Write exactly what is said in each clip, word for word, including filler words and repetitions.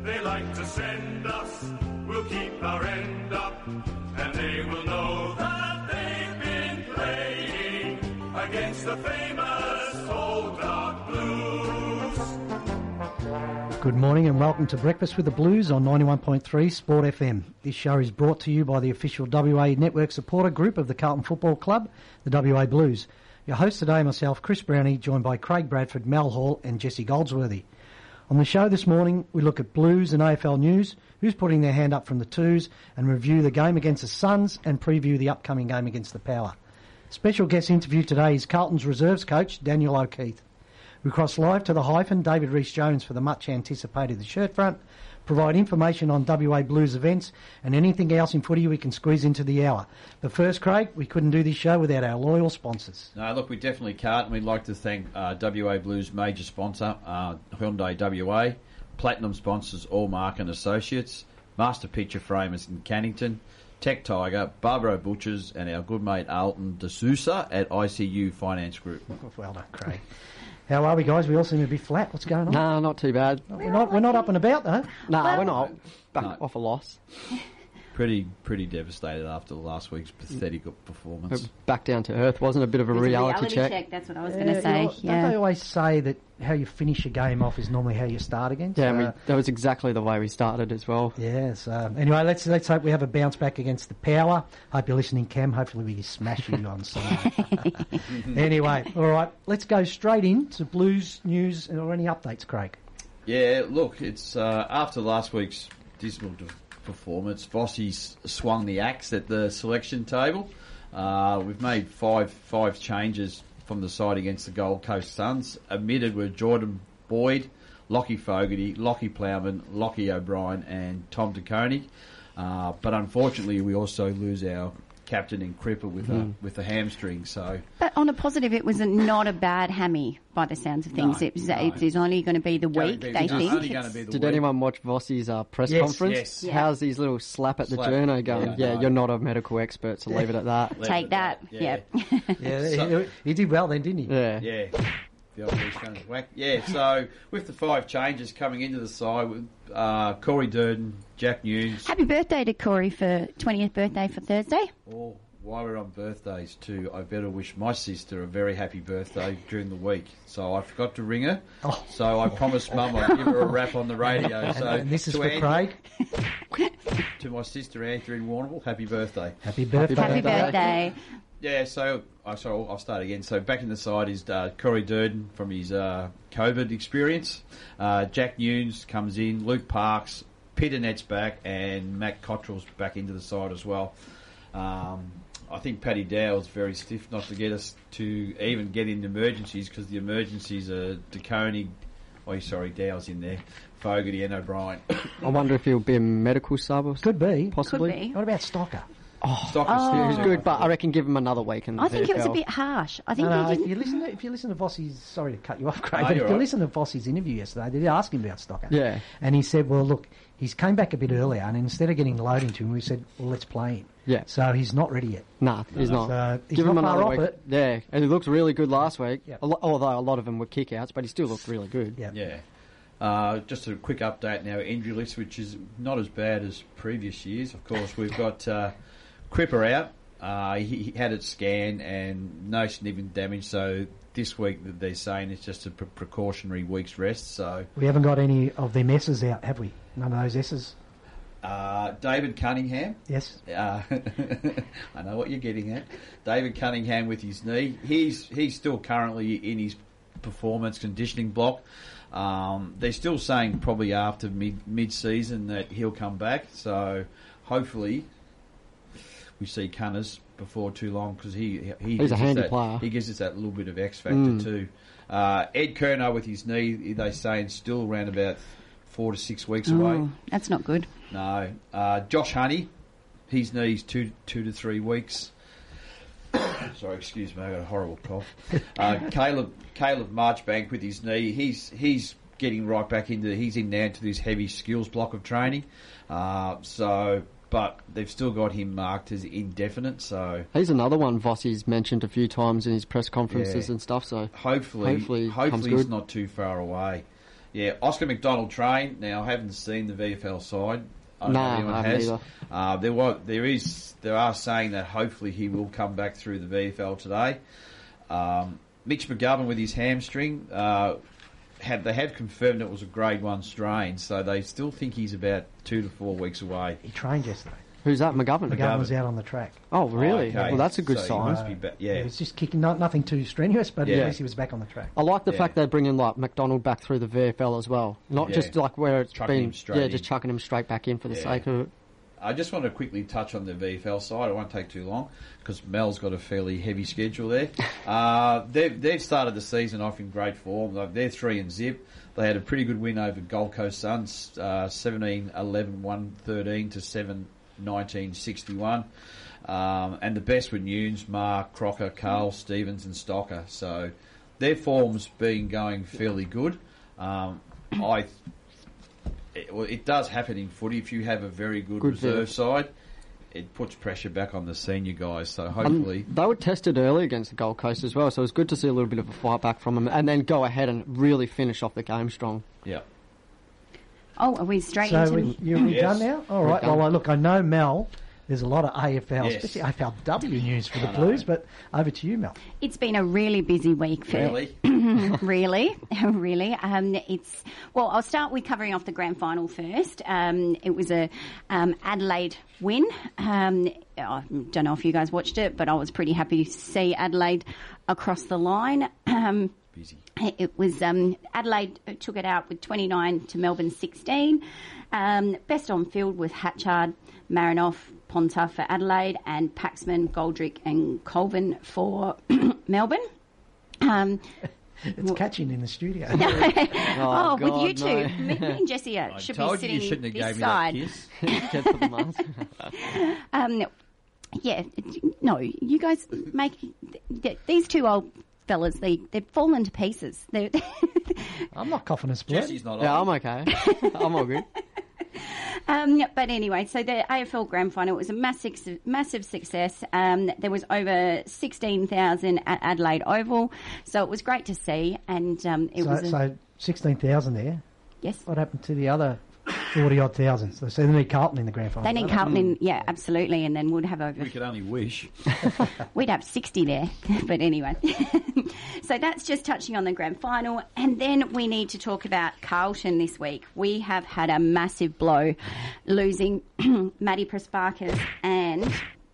they like to send us. We'll keep our end up, and they will know that they've been playing against the famous Old Dark Blues. Good morning and welcome to Breakfast with the Blues on ninety-one point three Sport F M. This show is brought to you by the official W A Network supporter group of the Carlton Football Club, the W A Blues. Your host today, myself, Chris Brownie, joined by Craig Bradford, Mel Hall and Jesse Goldsworthy. On the show this morning, we look at Blues and A F L news, who's putting their hand up from the twos, and review the game against the Suns and preview the upcoming game against the Power. Special guest interview today is Carlton's reserves coach, Daniel O'Keefe. We cross live to the hyphen, David Rees-Jones, for the much-anticipated The Shirt Front, provide information on W A Blues events and anything else in footy we can squeeze into the hour. But first, Craig, we couldn't do this show without our loyal sponsors. No, look, we definitely can't, and we'd like to thank uh, W A Blues major sponsor, uh, Hyundai W A, Platinum sponsors Allmark and Associates, Master Picture Framers in Cannington, Tech Tiger, Barbaro Butchers, and our good mate Alton de Sousa at I C U Finance Group. Well done, Craig. How are we, guys? We all seem a bit flat. What's going on? No, not too bad. We're not, we're not up and about, though. No, Well- we're not. Back No. off a loss. Pretty pretty devastated after last week's pathetic performance. Back down to earth. Wasn't a bit of a It was reality, a reality check. check. That's what I was Yeah, going to say. you know, Yeah. Don't they always say that how you finish a game off is normally how you start again? Yeah, So, and we, that was exactly the way we started as well. Yes. Um, anyway, let's let's hope we have a bounce back against the Power. Hope you're listening, Cam. Hopefully we smash you on Sunday. Anyway, all right. Let's go straight in to Blues news or any updates, Craig. Yeah, look, it's uh, after last week's dismal de- performance, Vossi's swung the axe at the selection table. Uh, we've made five five changes from the side against the Gold Coast Suns. Omitted were Jordan Boyd, Lockie Fogarty, Lockie Plowman, Lockie O'Brien and Tom DeConey. Uh, but unfortunately, we also lose our captain in Cripper with Mm. a with a hamstring. So But on a positive, it was a, not a bad hammy by the sounds of things. No, it was, no. it is only going to be the Gonna week, be- they it's think. only going to It's- be the Did week. anyone watch Vossi's uh, press Yes, conference? yes. Yeah. How's his little slap at the Slap. journo going? Yeah, Yeah, no. you're not a medical expert, so leave it at that. Leave Take it that. at Yeah. Yeah, So- he, he did well then, didn't he? Yeah. Yeah. The old East Coast whack. Yeah, so with the five changes coming into the side, with uh, Corey Durden, Jack Nunes, Happy birthday to Corey for twentieth birthday for Thursday. or while we're on birthdays too, I better wish my sister a very happy birthday during the week. So I forgot to ring her. Oh. So I promised Mum I'd give her a rap on the radio. So And this is to for Ange- Craig. to my sister Andrew in Warrnambool, happy birthday. Happy birthday. Happy birthday. birthday. Yeah, so I sorry, I'll start again. So back in the side is uh, Corey Durden from his uh, COVID experience. Uh, Jack Nunes comes in, Luke Parks, Peter Nett's back, and Matt Cottrell's back into the side as well. Um, I think Paddy Dow's very stiff not to get us to even get in emergencies because the emergencies are DeConey. Oh, sorry, Dow's in there, Fogarty and O'Brien. I wonder if he'll be a medical sub or Could be. possibly. Could be. What about Stocker? Stock Oh. He was good, but I reckon give him another week. In the I think it was a V F L. bit harsh. I think No, no, he if didn't. you listen to if you listen to Vossi's, sorry to cut you off, Craig, No, but if you're you right. listen to Vossi's interview yesterday, they did ask him about Stocker. Yeah. And he said, well, look, he's came back a bit earlier, and instead of getting loading to him, we said, well, let's play him. Yeah. So he's not ready yet. Nah, he's not. So he's Give him not far another off week. it. Yeah, and he looked really good last week. Yep. A lo- although a lot of them were kickouts, but he still looked really good. Yeah. Yeah. Uh, just a quick update now, injury list, which is not as bad as previous years. Of course, we've got uh, Cripper out. Uh, he, he had it scanned and no significant damage. So this week they're saying it's just a pre- precautionary week's rest. So We haven't got any of them S's out, have we? None of those S's? uh, David Cunningham. Yes. Uh, I know what you're getting at. David Cunningham with his knee. He's he's still currently in his performance conditioning block. Um, they're still saying probably after mid mid season that he'll come back. So hopefully we see Cunners before too long because he he He's gives a us handy that, player. He gives us that little bit of X factor Mm. too. Uh, Ed Kerno with his knee. They're saying still around about four to six weeks away. Oh, that's not good. No. Uh, Josh Honey, his knees two two to three weeks. Sorry, excuse me, I got a horrible cough. Uh, Caleb Caleb Marchbank with his knee, he's he's getting right back into he's in now to this heavy skills block of training. Uh, so, but they've still got him marked as indefinite. So He's another one Vossi's mentioned a few times in his press conferences Yeah. and stuff. So hopefully, Hopefully hopefully, comes he's good. not too far away. Yeah, Oscar McDonald trained. Now, I haven't seen the V F L side. I don't No, know if anyone I haven't has. either. Uh, there was, there is, there are saying that hopefully he will come back through the V F L today. Um, Mitch McGovern with his hamstring, uh, had they have confirmed it was a grade one strain, so they still think he's about two to four weeks away. He trained yesterday. Who's that? McGovern? McGovern was out on the track. Oh, really? Oh, okay. Well, that's a good So he sign. must be ba- yeah. He was just kicking, not, nothing too strenuous, but Yeah. at least he was back on the track. I like the Yeah. fact they're bringing like McDonald back through the V F L as well, not Yeah. just like where it's Chucking been. him straight Yeah, in. just chucking him straight back in for the Yeah. sake of it. I just want to quickly touch on the V F L side. It won't take too long because Mel's got a fairly heavy schedule there. Uh, they've, they've started the season off in great form. Like, they're three and zip. They had a pretty good win over Gold Coast Suns, uh, seventeen eleven, one thirteen to seven nineteen sixty-one. Um, and the best were Nunes, Mark, Crocker, Carl, Stevens and Stocker. So their form's been going fairly good. Um, I... It, well, it does happen in footy. If you have a very good, Good reserve field. side, it puts pressure back on the senior guys. So Um, hopefully, they were tested early against the Gold Coast as well, so it was good to see a little bit of a fight back from them, and then go ahead and really finish off the game strong. yeah. Oh, are we straight So into... we, you, we Yes. done now? All right. We're done. Well, I- look, I know, Mel, there's a lot of A F L, Yes. especially A F L W news for the I know. Blues, but over to you, Mel. It's been a really busy week for Really? really, really. Um, it's well. I'll start with covering off the grand final first. Um, it was a um, Adelaide win. Um, I don't know if you guys watched it, but I was pretty happy to see Adelaide across the line. Um, Busy. It was um, Adelaide took it out with twenty-nine to Melbourne sixteen. Um, best on field with Hatchard, Marinoff, Ponta for Adelaide, and Paxman, Goldrick, and Colvin for Melbourne. Um, It's catching in the studio. oh, with God, you two, no. me, me and Jessie I should be told you sitting you shouldn't have this gave me side. that kiss. Get for the mask. Um, yeah, no, you guys make th- these two old fellas. They they've fallen to pieces. They're I'm not coughing a split. Jesse's not Yeah, on. I'm okay. I'm all good. Um, but anyway, so the A F L Grand Final was a massive, massive success. Um, there was over sixteen thousand at Adelaide Oval, so it was great to see. And um, it So, was a, so sixteen thousand there. yes, What happened to the other forty odd thousand? So, so they need Carlton in the grand final. they need Carlton in, yeah, absolutely, and then we'd have over We could only wish. we'd have sixty there. But anyway, so that's just touching on the grand final. And then we need to talk about Carlton this week. We have had a massive blow, losing Maddie Prasparkas and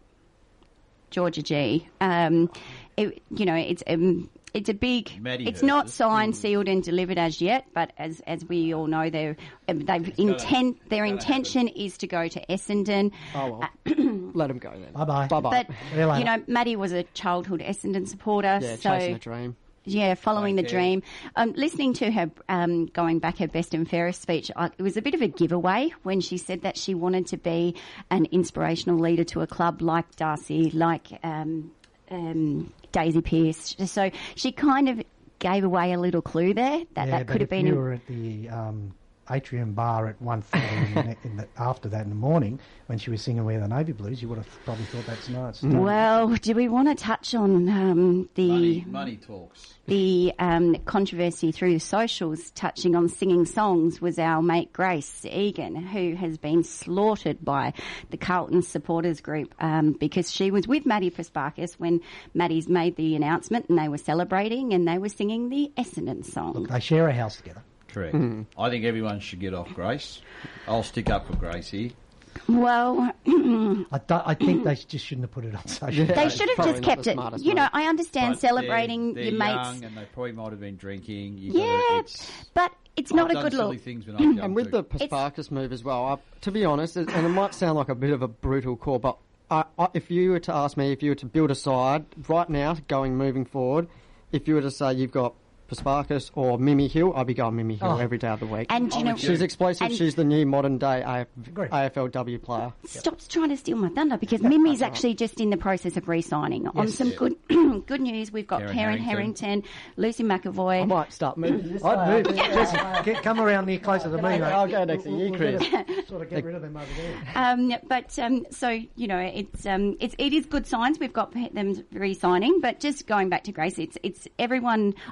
Georgia G. Um, it, you know, it's um, it's a big. Maddie it's heard not this. signed, sealed, and delivered as yet. But as as we all know, they're um, they've intent. Their gonna intention is to go to Essendon. Oh well, let him go then. Bye bye. Bye bye. But See you later. you know, Maddie was a childhood Essendon supporter, Yeah, so chasing a dream. yeah, following the Okay. dream. Um, listening to her um, going back her best and fairest speech, I, it was a bit of a giveaway when she said that she wanted to be an inspirational leader to a club like Darcy, like um, um, Daisy Pearce. So she kind of gave away a little clue there that yeah, that but could have if been. you were at the um, Atrium Bar at one thirty in the, in the, after that in the morning when she was singing "We're the Navy Blues," you would have probably thought that's nice. Well, do we want to touch on um, the Money, money talks. the um, controversy through the socials touching on singing songs was our mate Grace Egan, who has been slaughtered by the Carlton supporters group um, because she was with Maddie Prasparkas when Maddie's made the announcement and they were celebrating and they were singing the Essendon song. Look, they share a house together. Correct. I think everyone should get off Grace. I'll stick up for Grace here. Well, I, don't, I think they just shouldn't have put it on social. Yeah. they it's should have probably just not kept the it. smartest You know, move. I understand But celebrating they're, your they're mates. young and they probably might have been drinking. You Yeah, gotta, it's, but it's I've not a done good silly look. things when I was young And with too. the Pasparkas move as well, I, to be honest, and it might sound like a bit of a brutal call, but I, I, if you were to ask me, if you were to build a side right now, going moving forward, if you were to say you've got Pasparkas or Mimi Hill, I'd be going Mimi Hill Oh. every day of the week. And you know, She's explosive. and- She's the new modern day A F, Agree. A F L W player. Stop trying to steal my thunder because Mimi's actually just in the process of re-signing. On Yes. some Yeah. good good news, we've got Karen Karen Harrington. Harrington, Lucy McAvoy. I might start moving. This I'd way. move. Jesse, get, come around near closer to me, mate. I'll go next to you, We'll Chris. get it- sort of get rid of them over there. Um, but um, so you know, it's um, it's it is good signs. We've got them re-signing, but just going back to Grace, it's it's everyone. I can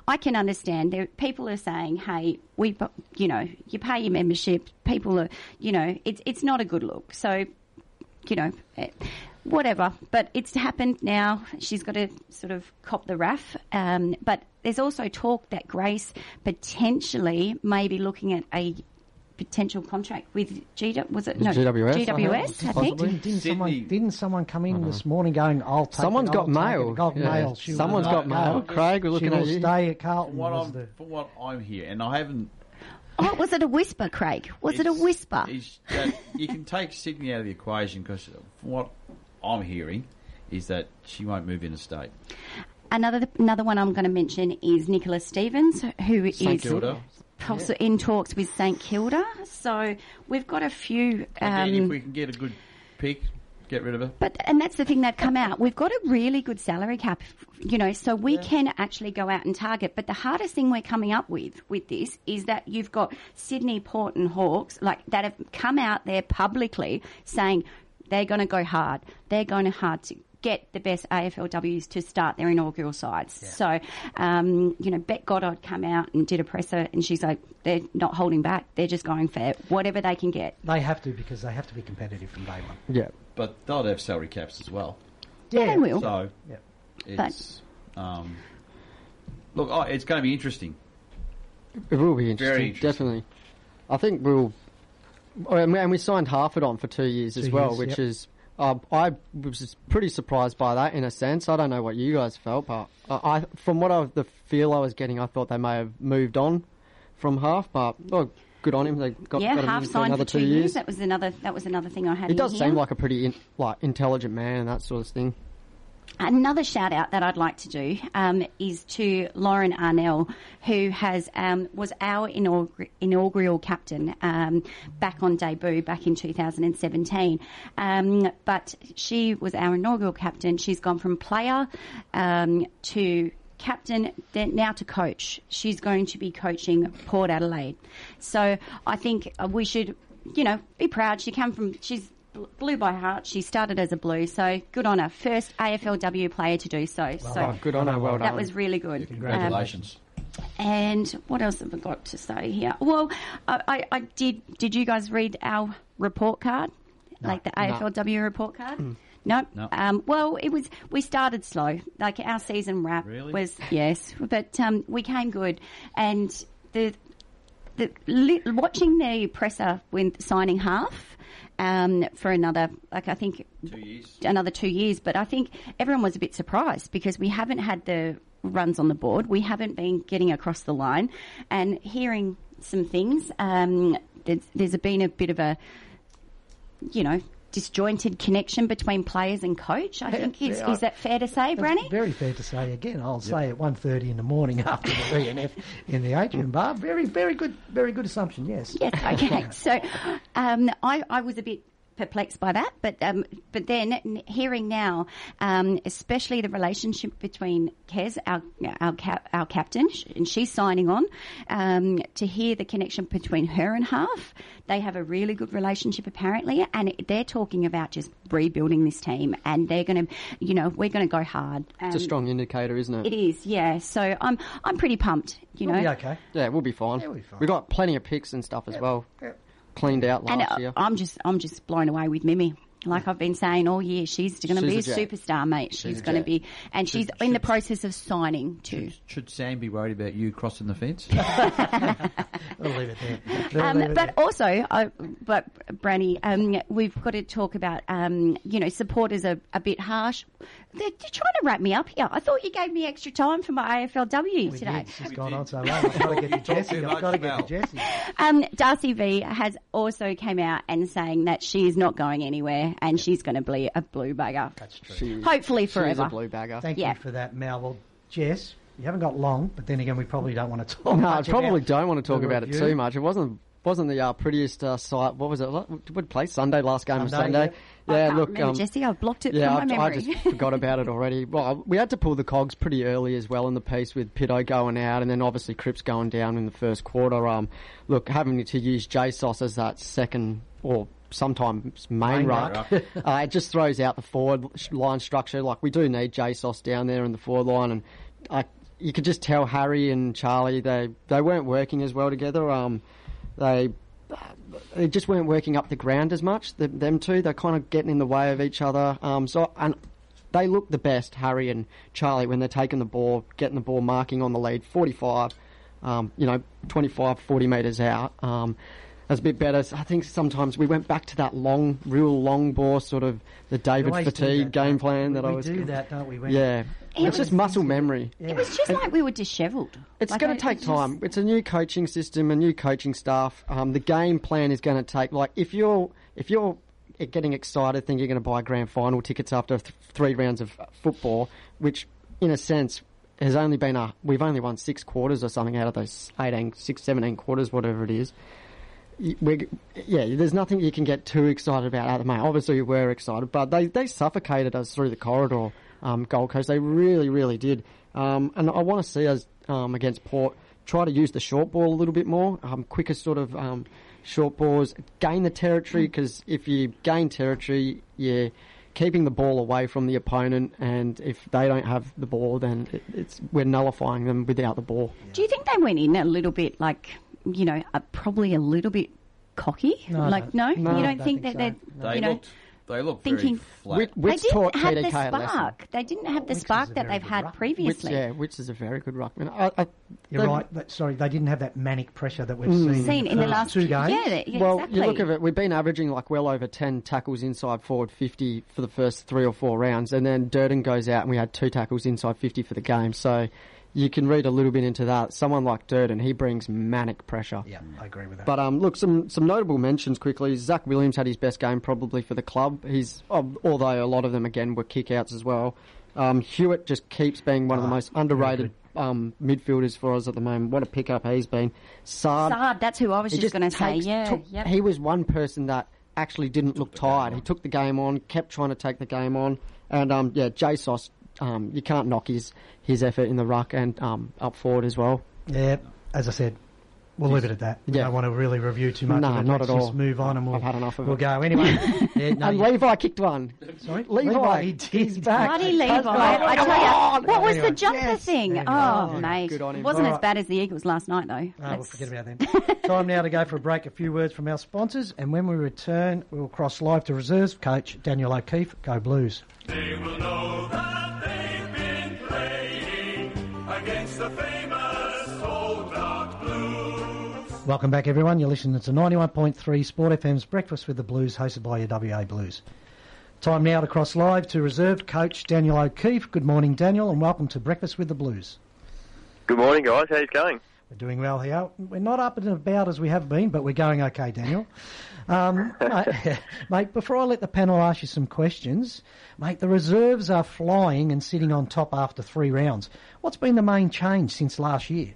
understand. There, people are saying, "Hey, we, you know, you pay your membership." People are, you know, it's it's not a good look. So, you know, whatever. But it's happened now. She's got to sort of cop the wrath. Um, but there's also talk that Grace potentially may be looking at a potential contract with G W. Was it no G W S? G W S? I, I think. Didn't, didn't someone Sydney. didn't someone come in this morning going, "I'll take Someone's it, got I'll take mail. it." Got Yeah. mail. She will Someone's got not mail. go. Craig, we're looking she will at you. stay at Carlton. What was I'm, the- from what I'm here, and I haven't. Oh, was it a whisper, Craig? Was it a it's- whisper? Is that you can take Sydney out of the equation because from what I'm hearing is that she won't move interstate. Another another one I'm going to mention is Nicola Stevens, who St is Kilda. also in talks with St Kilda. So we've got a few. Again, if Um, we can get a good pick, get rid of her. but and that's the thing that come out. We've got a really good salary cap, you know, so we can actually go out and target. But the hardest thing we're coming up with with this is that you've got Sydney, Port, and Hawks like that have come out there publicly saying they're going to go hard. They're going to hard to get the best A F L Ws to start their inaugural sides. Yeah. So, um, you know, Bet Goddard come out and did a presser, and she's like, they're not holding back. They're just going for whatever they can get. They have to because they have to be competitive from day one. Yeah. But they'll have salary caps as well. Yeah, they will. So Yeah. it's um, look, oh, it's going to be interesting. It will be interesting, Very interesting. definitely. I think we'll... oh, And we, and we signed Harford on for two years Two as well, years, which yep. is... Uh, I was pretty surprised by that in a sense. I don't know what you guys felt, but I, I from what I, the feel I was getting, I thought they may have moved on from Half, but oh, good on him. They got, Yeah, got him half in for signed another for two two years. years. That was another. That was another thing I had. He in does here. seem like a pretty in, like intelligent man and that sort of thing. Another shout out that I'd like to do um, is to Lauren Arnell, who has um, was our inaugur- inaugural captain um, back on debut back in two thousand seventeen. Um, but she was our inaugural captain. She's gone from player um, to captain, then now to coach. She's going to be coaching Port Adelaide. So I think uh, we should, you know, be proud. She came from she's. Blue by heart. She started as a blue, so good on her. First A F L W player to do so. so done. Good on her, well that done. was really good. Congratulations. Um, and what else have I got to say here? Well, I, I, I did. Did you guys read our report card, like the A F L W report card? Nope. No. Um, well, it was. We started slow. Like our season wrap Really? was yes, but um, we came good, and the the li- watching the presser when signing Half. Um, for another, like I think, Two years. another two years. But I think everyone was a bit surprised because we haven't had the runs on the board. We haven't been getting across the line, and hearing some things. Um, there's, there's been a bit of a, you know, disjointed connection between players and coach. I Yeah, think is, yeah, is that fair to say, That's Branny? very fair to say. Again, I'll say at one thirty in the morning after the B N F in the atrium bar. Very, very good, very good assumption. Yes. Yes, okay. So um, I, I was a bit perplexed by that, but um, but then n- hearing now, um, especially the relationship between Kez, our our, cap, our captain, sh- and she's signing on, um, to hear the connection between her and Half, they have a really good relationship apparently, and it, they're talking about just rebuilding this team, and they're going to, you know, we're going to go hard. Um, It's a strong indicator, isn't it? It is, yeah. So I'm I'm pretty pumped, you We'll know. be okay. Yeah, we'll be fine. Yeah, we'll be fine. We got plenty of picks and stuff as well. Yeah. Cleaned out last And uh, year. I'm just, I'm just blown away with Mimi. Like I've been saying all year, she's going to be a, She's a jet. superstar, mate. She's, a going to jet. be, and she's Should- in the should- process of signing too. Should Sam be worried about you crossing the fence? We'll leave it there. We'll Um, leave it but there. also, I, but Branny, um, we've got to talk about, um, you know, supporters are a bit harsh. They're, they're trying to wrap me up here. I thought you gave me extra time for my A F L W We today. did. She's gone on so long. I've got to get to Jesse. too I've much, got to get Mel. to Jesse. Um, Darcy V has also came out and saying that she is not going anywhere and she's going to be a blue bagger. That's true. She- Hopefully She's forever. a blue bagger. Thank Yeah. you for that, Mel. Well, Jess, you haven't got long, but then again, we probably don't want to talk No, I much probably about don't want to talk the about it review. too much. It wasn't wasn't the uh, prettiest uh, site. What was it? What what play? Sunday, last game of Sunday, Sunday. I Yeah, can't look, remember, um, Jesse, I've blocked it yeah, from my I, I memory. just forgot about it already. Well, we had to pull the cogs pretty early as well in the piece with Pitto going out, and then obviously Cripps going down in the first quarter. Um, look, having to use J S O S as that second or sometimes main, Main ruck, ruck. uh, it just throws out the forward sh- line structure. Like we do need J S O S down there in the forward line, and I. you could just tell Harry and Charlie they they weren't working as well together. Um, they they just weren't working up the ground as much. The, them two, they're kind of getting in the way of each other. Um, so and they look the best, Harry and Charlie, when they're taking the ball, getting the ball, marking on the lead, forty-five, um, you know, twenty-five, forty metres out. Um, that's a bit better. I think sometimes we went back to that long, real long ball, sort of the David always do Fatigue that, game don't plan we? that I We was. do that, don't we? When- Yeah, It it's just was- muscle memory. Yeah. It was just like we were dishevelled. It's Like, going I- to take it just- time. It's a new coaching system, a new coaching staff. Um, the game plan is going to take, like, if you're if you're getting excited, thinking you're going to buy grand final tickets after th- three rounds of football, which, in a sense, has only been a we've only won six quarters or something out of those eighteen, six, seventeen quarters, whatever it is. We, yeah, there's nothing you can get too excited about at the moment. Obviously, we were excited, but they, they suffocated us through the corridor, um, Gold Coast. They really, really did. Um, and I want to see us um, against Port try to use the short ball a little bit more, um, quicker sort of um, short balls, gain the territory, because if you gain territory, you're keeping the ball away from the opponent, and if they don't have the ball, then it, it's we're nullifying them without the ball. Do you think they went in a little bit like, you know, uh, probably a little bit cocky? No, I like, don't- no, no, you I don't don't think think that so. they're, They you know, looked, they looked thinking- very flat. Whit, they Witt's didn't taught have T D the K a lesson. spark. They didn't have the Wicks is spark a that very they've good had ruckman. Witz, previously. yeah, Witz is a very good ruckman. I, I, You're they- right. But, sorry, they didn't have that manic pressure that we've seen, Seen in the first last two games. Yeah, they- yeah, Well, exactly. you look at it, we've been averaging like well over ten tackles inside forward fifty for the first three or four rounds, and then Durden goes out and we had two tackles inside fifty for the game. So you can read a little bit into that. Someone like Durden, he brings manic pressure. Yeah, I agree with that. But um, look, some some notable mentions quickly. Zach Williams had his best game probably for the club. He's um, although a lot of them again were kickouts as well. Um, Hewitt just keeps being one of the Ah, most underrated um, midfielders for us at the moment. What a pickup he's been. Saad, Saad, that's who I was He just, going to say. takes- Yeah, took- yep. He was one person that actually didn't look tired. He took the game on, kept trying to take the game on, and um, yeah, JSOS, um, you can't knock his his effort in the ruck and um, up forward as well. yeah, as I said, we'll leave it at that. We Yeah. don't want to really review too much No, of it. not Let's at all. just move on and we'll, I've had enough of we'll it. go. Anyway, yeah, no, and you- Levi kicked one. sorry? Levi, he did. he's back. Bloody Levi. Let's go. I Come tell on. you, what was Anyway, the jumper yes, thing? there you go. Oh, Yeah, mate. good on him. It wasn't All as right. bad as the Eagles last night, though. Oh, we'll Let's- forget about them. Time now to go for a break. A few words from our sponsors, and when we return, we'll cross live to reserves coach Daniel O'Keefe. Go Blues. They will know that they've been playing against the famous Old Dark Blues. Welcome back, everyone. You're listening to ninety-one point three Sport F M's Breakfast with the Blues, hosted by your W A Blues. Time now to cross live to reserve coach Daniel O'Keefe. Good morning, Daniel, and welcome to Breakfast with the Blues. Good morning, guys. How's it going? We're doing well here. We're not up and about as we have been, but we're going okay, Daniel. Um, mate, mate, before I let the panel ask you some questions, mate, the reserves are flying and sitting on top after three rounds. What's been the main change since last year?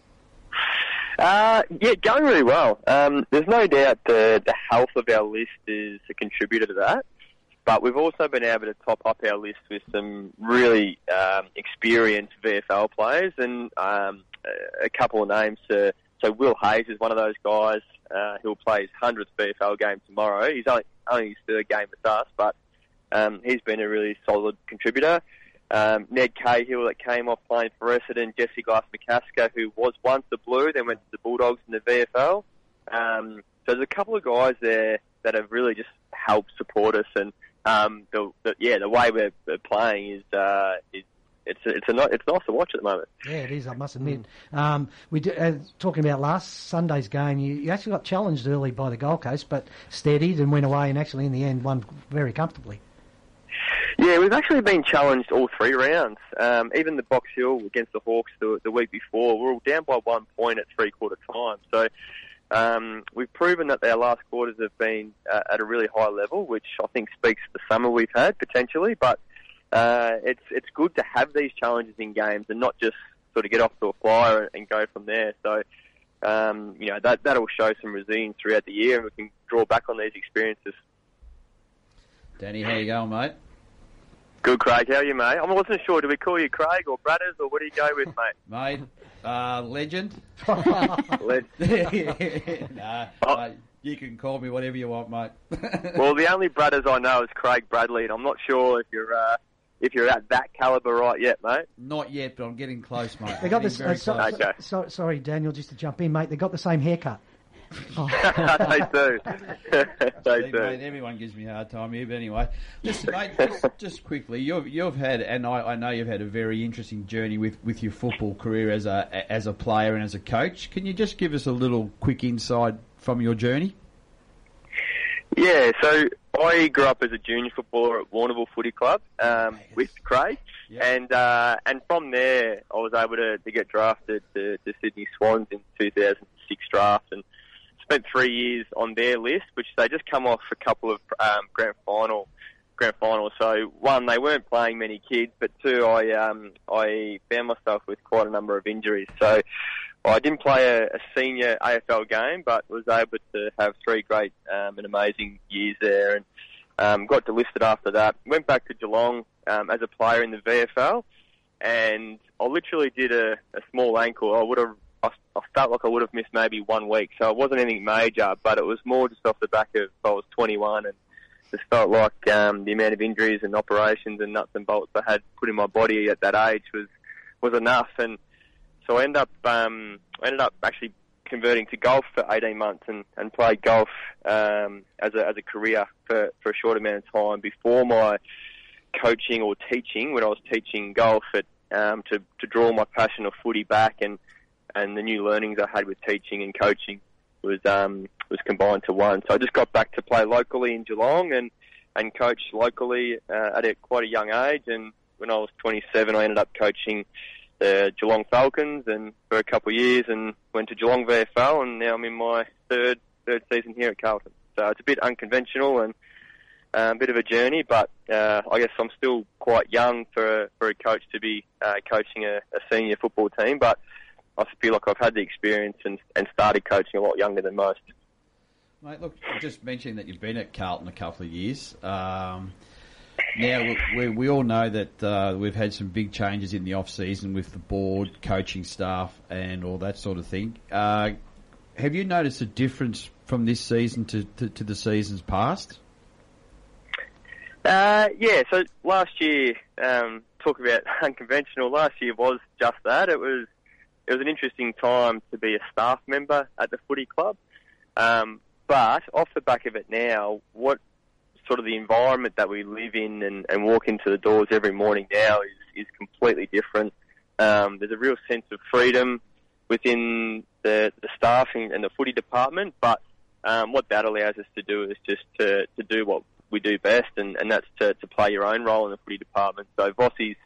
Uh, yeah, going really well. Um, there's no doubt the, the health of our list is a contributor to that, but we've also been able to top up our list with some really um, experienced V F L players, and um, a couple of names. Uh, so Will Hayes is one of those guys. Uh, he'll play his hundredth V F L game tomorrow. He's only, only his third game with us, but um, he's been a really solid contributor. Um, Ned Cahill that came off playing for Essendon, Jesse Glass-McCasker, who was once the Blue, then went to the Bulldogs in the V F L. Um, so there's a couple of guys there that have really just helped support us, and um, the, the, yeah, the way we're, we're playing is uh, is it's it's a no- it's nice to watch at the moment. Yeah, it is, I must admit. Um, we did, uh, talking about last Sunday's game, you, you actually got challenged early by the Gold Coast, but steadied and went away and actually in the end won very comfortably. Yeah, we've actually been challenged all three rounds. Um, even the Box Hill against the Hawks the, the week before, we were all down by one point at three-quarter time. So um, we've proven that our last quarters have been uh, at a really high level, which I think speaks to the summer we've had, potentially. But uh, it's it's good to have these challenges in games and not just sort of get off to a flyer and go from there. So, um, you know, that, that'll show some resilience throughout the year, and we can draw back on these experiences. Danny, how you going, mate? Good, Craig. How are you, mate? I wasn't sure. Do we call you Craig or Bradders, or what do you go with, mate? Mate, uh, legend. Led. nah, Oh. mate, you can call me whatever you want, mate. Well, the only Bradders I know is Craig Bradley, and I'm not sure if you're uh, if you're at that calibre right yet, mate. Not yet, but I'm getting close, mate. They got Getting this. very Uh, so, close. Okay. so, sorry, Daniel, just to jump in, mate. They got the same haircut. They do. they See, do. mate, everyone gives me a hard time here, but anyway, just mate, just, just quickly, you've you've had, and I, I know you've had a very interesting journey with, with your football career as a as a player and as a coach. Can you just give us a little quick insight from your journey? Yeah, so I grew up as a junior footballer at Warrnambool Footy Club um, with Craig, Yeah. and uh, and from there I was able to, to get drafted to, to Sydney Swans in two thousand six draft, and spent three years on their list, which they just come off a couple of um, grand final grand finals. So one, they weren't playing many kids, but two, I um, I found myself with quite a number of injuries. So I didn't play a, a senior A F L game, but was able to have three great um, and amazing years there, and um, got delisted after that. Went back to Geelong um, as a player in the V F L, and I literally did a, a small ankle. I would have, I, I felt like I would have missed maybe one week, so it wasn't anything major, but it was more just off the back of I was twenty-one and just felt like um, the amount of injuries and operations and nuts and bolts I had put in my body at that age was was enough, and so I ended up um, I ended up actually converting to golf for eighteen months and, and played golf um, as a as a career for, for a short amount of time before my coaching or teaching, when I was teaching golf at um, to to draw my passion of footy back, and, and the new learnings I had with teaching and coaching was um, was combined to one. So I just got back to play locally in Geelong and, and coach locally uh, at a, quite a young age, and when I was twenty-seven I ended up coaching the Geelong Falcons and for a couple of years, and went to Geelong V F L, and now I'm in my third third season here at Carlton. So it's a bit unconventional and uh, a bit of a journey, but uh, I guess I'm still quite young for a, for a coach to be uh, coaching a, a senior football team, but I feel like I've had the experience and, and started coaching a lot younger than most. Mate, look, just mentioning that you've been at Carlton a couple of years. Um, now, we, we, we all know that uh, we've had some big changes in the off-season with the board, coaching staff and all that sort of thing. Uh, have you noticed a difference from this season to, to, to the seasons past? Uh, yeah, so last year, um, talk about unconventional, last year was just that. It was it was an interesting time to be a staff member at the footy club. Um, but off the back of it now, what sort of the environment that we live in and, and walk into the doors every morning now is, is completely different. Um, there's a real sense of freedom within the, the staff and, and the footy department, but um, what that allows us to do is just to, to do what we do best, and, and that's to, to play your own role in the footy department. So Vossi's,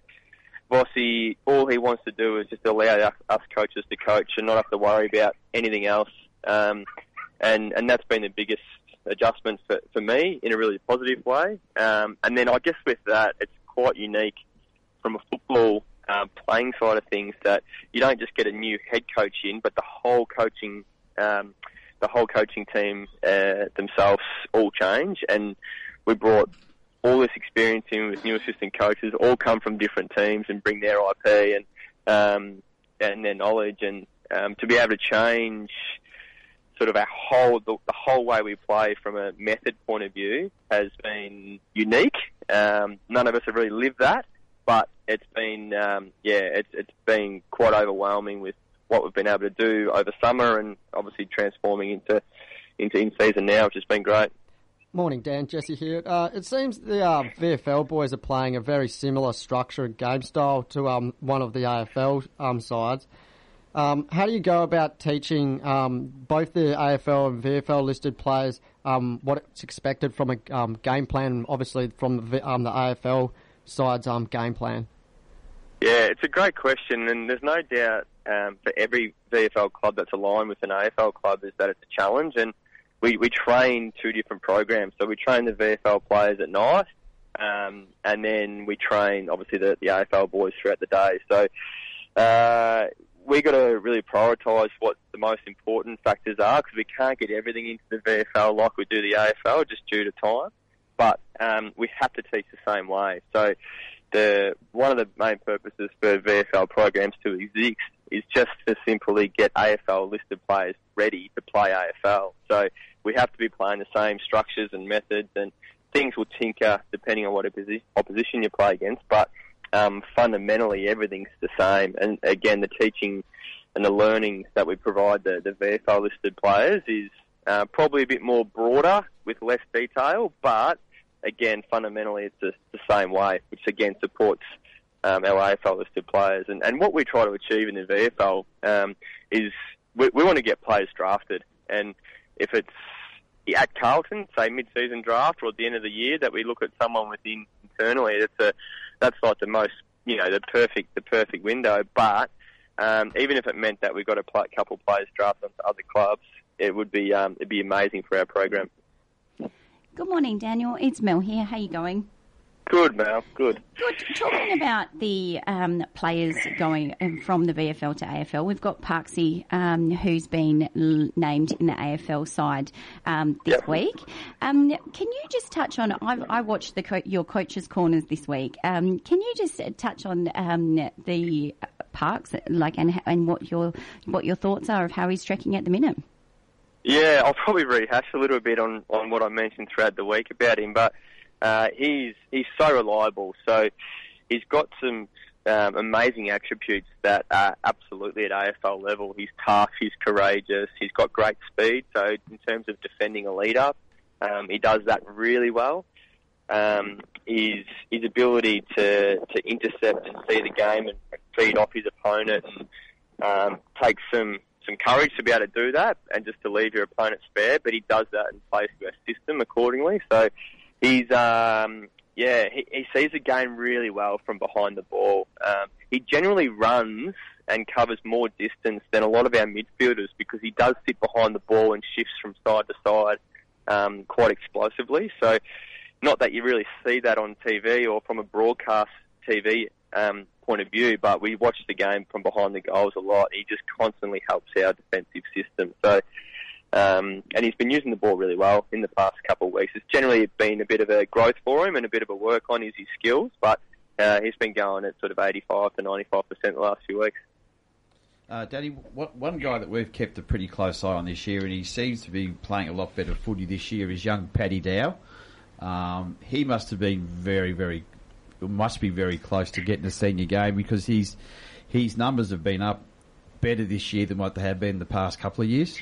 Vossi, all he wants to do is just allow us, us coaches to coach and not have to worry about anything else. Um, and, and that's been the biggest adjustment for, for me in a really positive way. Um, and then I guess with that, it's quite unique from a football um, playing side of things that you don't just get a new head coach in, but the whole coaching, um, the whole coaching team uh, themselves all change. And we brought all this experience in with new assistant coaches, all come from different teams and bring their I P and um, and their knowledge, and um, to be able to change sort of our whole the, the whole way we play from a method point of view has been unique. Um, none of us have really lived that, but it's been um, yeah, it's it's been quite overwhelming with what we've been able to do over summer, and obviously transforming into into in season now, which has been great. Morning, Dan. Jesse here. Uh, it seems the uh, V F L boys are playing a very similar structure and game style to um, one of the A F L um, sides. Um, how do you go about teaching um, both the A F L and V F L listed players um, what's expected from a um, game plan, and obviously from the, v- um, the A F L side's um, game plan? Yeah, it's a great question, and there's no doubt um, for every V F L club that's aligned with an A F L club is that it's a challenge, and we, we train two different programs. So we train the V F L players at night, um, and then we train, obviously, the, the A F L boys throughout the day. So uh, we got to really prioritise what the most important factors are, because we can't get everything into the V F L like we do the A F L just due to time. But um, we have to teach the same way. So the one of the main purposes for V F L programs to exist is just to simply get A F L listed players ready to play A F L. So we have to be playing the same structures and methods and things will tinker depending on what opposi- opposition you play against, but um, fundamentally everything's the same. And again, the teaching and the learning that we provide the, the V F L listed players is uh, probably a bit more broader with less detail, but again, fundamentally it's the, the same way, which again supports um, our A F L listed players. And, and what we try to achieve in the V F L um, is we, we want to get players drafted. And if it's at Carlton, say mid-season draft, or at the end of the year that we look at someone within internally, it's a that's like the most, you know, the perfect the perfect window. But um, even if it meant that we got a play, couple of players drafted onto other clubs, it would be um, it'd be amazing for our program. Good morning, Daniel. It's Mel here. How you going? Good, Mel. Good. Good. Talking about the um, players going from the V F L to A F L, we've got Parksy, um, who's been l- named in the A F L side um, this Yep. week. Um, can you just touch on? I've, I watched the co- your coaches' corners this week. Um, can you just touch on um, the Parks, like, and and what your what your thoughts are of how he's trekking at the minute? Yeah, I'll probably rehash a little bit on, on what I mentioned throughout the week about him, but uh, he's he's so reliable. So he's got some um, amazing attributes that are absolutely at A F L level. He's tough, he's courageous, he's got great speed. So in terms of defending a lead up, um, he does that really well. Um, his his ability to, to intercept and see the game and feed off his opponent and um, take some. some courage to be able to do that and just to leave your opponent spare, but he does that and plays to our system accordingly. So he's, um, yeah, he, he sees the game really well from behind the ball. Um, he generally runs and covers more distance than a lot of our midfielders because he does sit behind the ball and shifts from side to side um, quite explosively. So not that you really see that on T V or from a broadcast T V um, point of view, but we watch the game from behind the goals a lot. He just constantly helps our defensive system. So, um, and he's been using the ball really well in the past couple of weeks. It's generally been a bit of a growth for him and a bit of a work on his, his skills, but uh, he's been going at sort of eighty-five to ninety-five percent the last few weeks. Uh, Danny, what, one guy that we've kept a pretty close eye on this year, and he seems to be playing a lot better footy this year, is young Paddy Dow. Um, he must have been very, very must be very close to getting a senior game because he's, his numbers have been up better this year than what they have been in the past couple of years.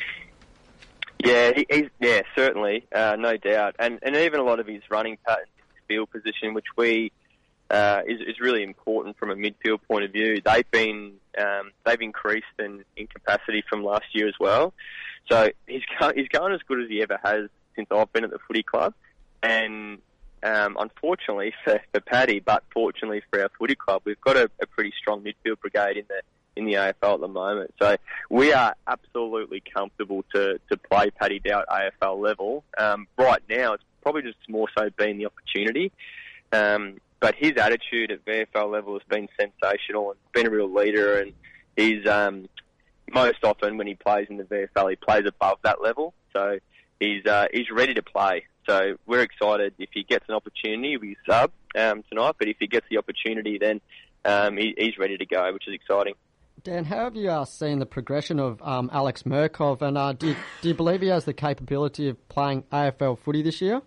Yeah, he, he's yeah certainly, uh, no doubt, and and even a lot of his running patterns, his field position, which we uh, is is really important from a midfield point of view. They've been um, they've increased in, in capacity from last year as well. So he's he's going as good as he ever has since I've been at the footy club, and. Um, unfortunately for, for Paddy, but fortunately for our footy club, we've got a, a pretty strong midfield brigade in the in the A F L at the moment. So we are absolutely comfortable to, to play Paddy Dow at A F L level. Um, right now, it's probably just more so been the opportunity. Um, but his attitude at V F L level has been sensational and been a real leader. And he's um, most often when he plays in the V F L, he plays above that level. So he's uh, he's ready to play. So we're excited if he gets an opportunity, he'll be sub um, tonight, but if he gets the opportunity, then um, he, he's ready to go, which is exciting. Dan, how have you uh, seen the progression of um, Alex Murkov, and uh, do, you, do you believe he has the capability of playing A F L footy this year?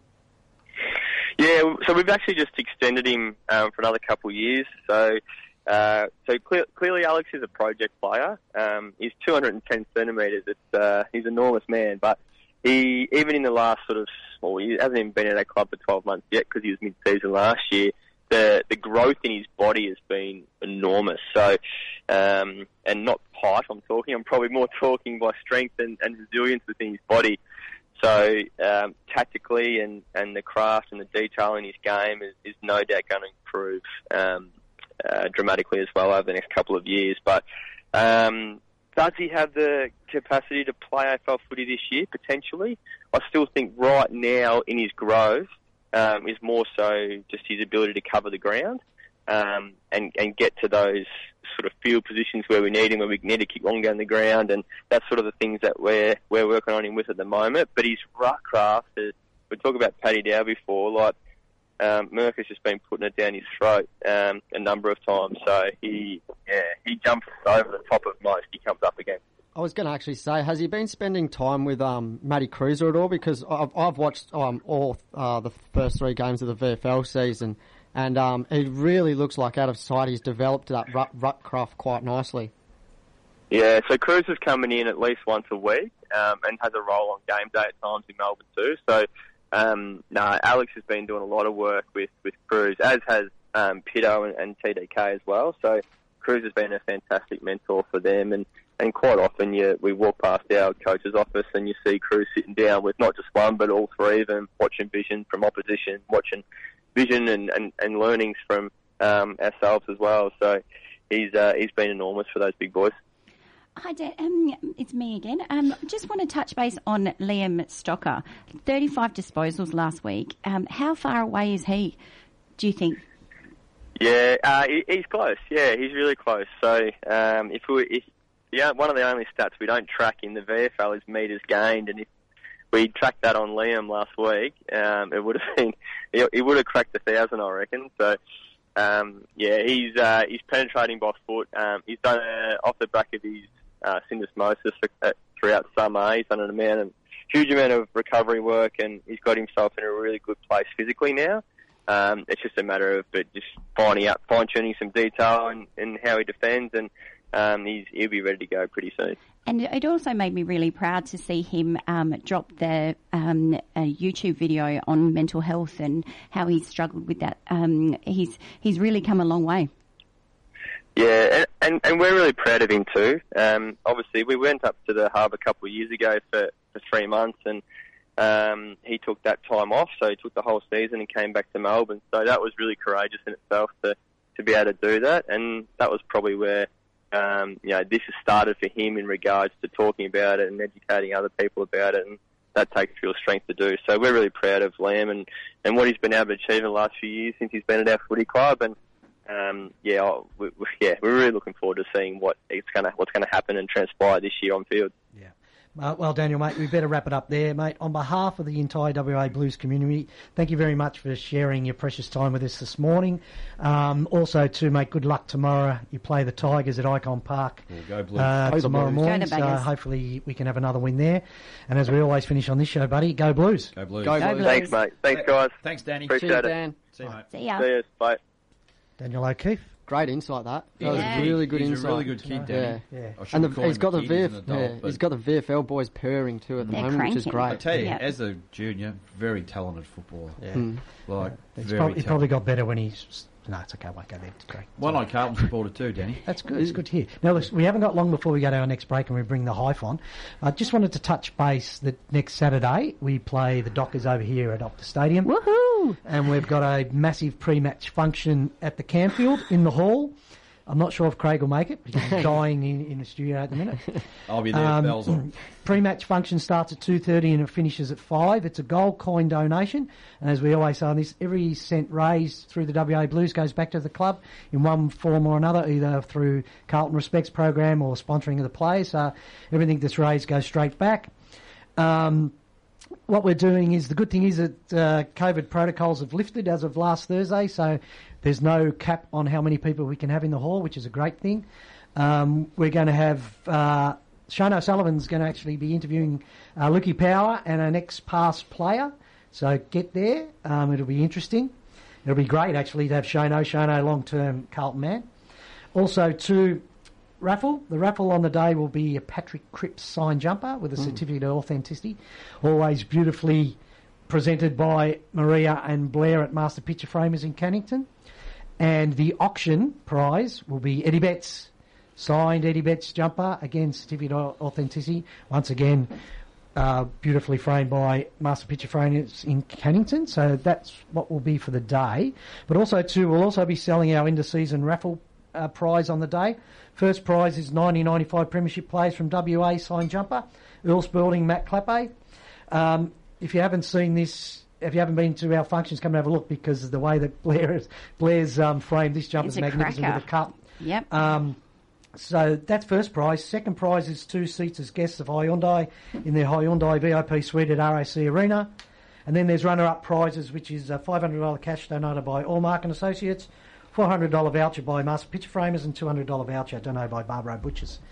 Yeah, so we've actually just extended him um, for another couple of years. So uh, so cle- clearly Alex is a project player. Um, he's two hundred ten centimetres. It's, uh, he's an enormous man, but he, even in the last sort of, well, he hasn't even been in that club for twelve months yet because he was mid-season last year. The the growth in his body has been enormous. So, um, and not height I'm talking, I'm probably more talking by strength and, and resilience within his body. So, um, tactically and, and the craft and the detail in his game is, is no doubt going to improve um, uh, dramatically as well over the next couple of years. But um, does he have the capacity to play A F L footy this year? Potentially. I still think right now in his growth um, is more so just his ability to cover the ground um, and, and get to those sort of field positions where we need him, where we need to kick long down the ground, and that's sort of the things that we're we're working on him with at the moment. But his ruck craft, is, we talked about Paddy Dow before, like um, Merck has just been putting it down his throat um, a number of times. So he yeah he jumps over the top of most he comes up against. I was going to actually say, has he been spending time with um, Matty Cruiser at all? Because I've, I've watched um, all uh, the first three games of the V F L season, and um, it really looks like out of sight he's developed that rut, rut craft quite nicely. Yeah, so Cruz is coming in at least once a week um, and has a role on game day at times in Melbourne too. So, um, no, Alex has been doing a lot of work with, with Cruz, as has um, Pitto and, and T D K as well. So Cruz has been a fantastic mentor for them, and, and quite often you, we walk past our coach's office and you see Cruz sitting down with not just one but all three of them, watching vision from opposition, watching vision and, and, and learnings from um, ourselves as well. So he's uh, he's been enormous for those big boys. Hi, Dan. Um, it's me again. Um, just want to touch base on Liam Stocker. thirty-five disposals last week. Um, how far away is he, do you think? Yeah, uh, he, he's close. Yeah, he's really close. So um, if we, if yeah, one of the only stats we don't track in the V F L is metres gained, and if we tracked that on Liam last week, um, it would have been he, he would have cracked a thousand, I reckon. So. Um, yeah, he's uh, he's penetrating by foot. Um, he's done uh, off the back of his uh, syndesmosis for, uh, throughout summer. He's done an amount of huge amount of recovery work, and he's got himself in a really good place physically now. Um, it's just a matter of but just finding out, fine tuning some detail and, and how he defends, and um, he's he'll be ready to go pretty soon. And it also made me really proud to see him um, drop the um, a YouTube video on mental health and how he's struggled with that. Um, he's he's really come a long way. Yeah, and, and, and we're really proud of him too. Um, obviously, we went up to the Harbour a couple of years ago for, for three months, and um, he took that time off, so he took the whole season and came back to Melbourne. So that was really courageous in itself to, to be able to do that, and that was probably where Um, you know, this has started for him in regards to talking about it and educating other people about it, and that takes real strength to do. So we're really proud of Liam and, and what he's been able to achieve in the last few years since he's been at our footy club. And um, yeah, we, we, yeah, we're really looking forward to seeing what it's gonna what's gonna happen and transpire this year on field. Yeah. Uh, well, Daniel, mate, we better wrap it up there, mate. On behalf of the entire W A Blues community, thank you very much for sharing your precious time with us this morning. Um, also, to mate, good luck tomorrow. You play the Tigers at Icon Park We'll go Blues. uh, Go tomorrow Blues. morning. Go to So Buggers. hopefully we can have another win there. And as we always finish on this show, buddy, go Blues. Go Blues. Go Go Blues. Thanks, mate. Thanks, guys. Thanks, Danny. Appreciate Cheers, it. Dan. See you, mate. See ya. See you. Bye. Daniel O'Keefe. Great insight, that. That Yeah. was really good He's insight. a really good kid, Danny. Yeah. I And shouldn't the, call he's him got a the kid, V he's F, an adult, yeah, but he's got the V F L boys purring too at the They're moment, which is cranking. I great. tell you, Yeah. as a junior, very talented footballer. Yeah. Mm. Like, He's very prob- he talented. probably got better when he's... No, it's okay, I won't go there. It's great. One like Carlton supporter too, Danny. That's good. It's good to hear. Now, listen, we haven't got long before we go to our next break and we bring the Hive on. I just wanted to touch base that next Saturday we play the Dockers over here at Optus Stadium. Woohoo! And we've got a massive pre-match function at the Campfield in the hall. I'm not sure if Craig will make it because he's dying in, in the studio at the minute. I'll be there. Um, bells on. Pre-match function starts at two thirty and it finishes at five. It's a gold coin donation. And as we always say on this, every cent raised through the W A Blues goes back to the club in one form or another, either through Carlton Respects program or sponsoring of the players. So everything that's raised goes straight back. Um, what we're doing is, the good thing is that uh, COVID protocols have lifted as of last Thursday, so there's no cap on how many people we can have in the hall, which is a great thing. Um, we're going to have... Uh, Shane O'Sullivan's going to actually be interviewing uh, Lukey Power and an ex-pass player. So get there. Um, it'll be interesting. It'll be great, actually, to have Shane O. Shane O, long-term Carlton man. Also, to raffle. The raffle on the day will be a Patrick Cripps signed jumper with a mm. certificate of authenticity. Always beautifully presented by Maria and Blair at Master Picture Framers in Cannington. And the auction prize will be Eddie Betts. Signed Eddie Betts jumper, again, certificate of authenticity. Once again, uh, beautifully framed by Master Picture Framers in Cannington. So that's what will be for the day. But also, too, we'll also be selling our end-of-season raffle uh, prize on the day. First prize is nineteen ninety-five Premiership players from W A signed jumper. Earl Spalding, Matt Clappe. Um, if you haven't seen this... If you haven't been to our functions, come and have a look, because of the way that Blair is, Blair's um, framed this jumper is magnificent cracker. with a cup. Yep. Um, so that's first prize. Second prize is two seats as guests of Hyundai in their Hyundai V I P suite at R A C Arena. And then there's runner-up prizes, which is a five hundred dollars cash donated by Allmark and Associates, four hundred dollars voucher by Master Picture Framers, and two hundred dollars voucher donated by Barbaro Butchers.